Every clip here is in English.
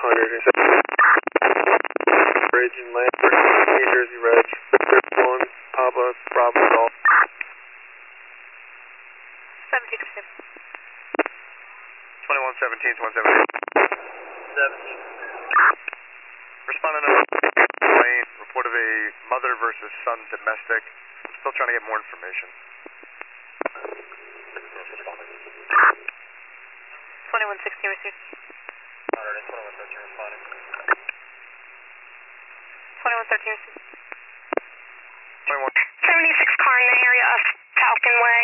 Bridge and Lambert, New Jersey Reg, 1, Papa, Bravo, Golf. 17. 2117, 117. Respondent number Wayne, report of a mother versus son domestic. Still trying to get more information. 2116 received. 2113 responding. 2113 received. 21. 76 car in the area of Falcon Way.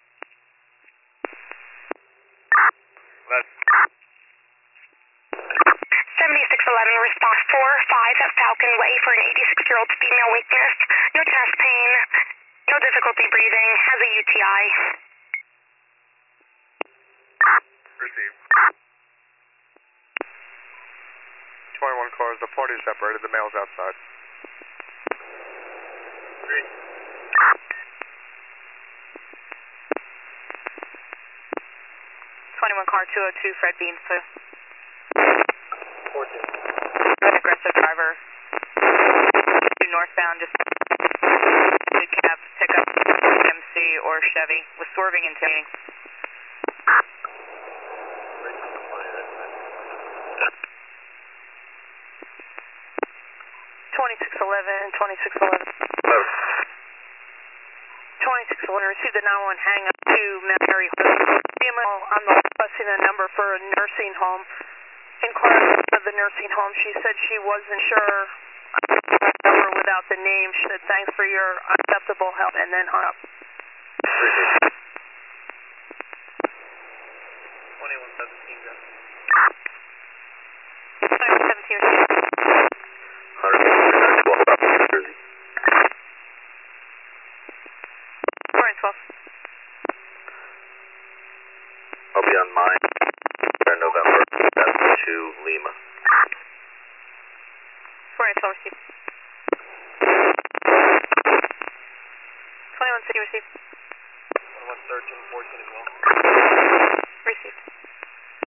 That's 7611 response 4-5 at Falcon Way for an 86-year-old female weakness. No chest pain, no difficulty breathing, has a UTI. received. 21 cars, the party separated, the male's outside. 21 car 202, Fred Beans, so. 14. An aggressive driver. Northbound, just cab, pickup, MC or Chevy, was swerving into me. 2611, 2611. 2611, received the 911 hang up to Mary. I'm requesting a number for a nursing home. Inquired of the nursing home. She said she wasn't sure. Number without the name. She said, thanks for your acceptable help, and then hung up. 2117, go. 2117. 412. I'll be on mine in November. That's to Lima. 412 received. 21 city received. 2113, 14 as well. Received.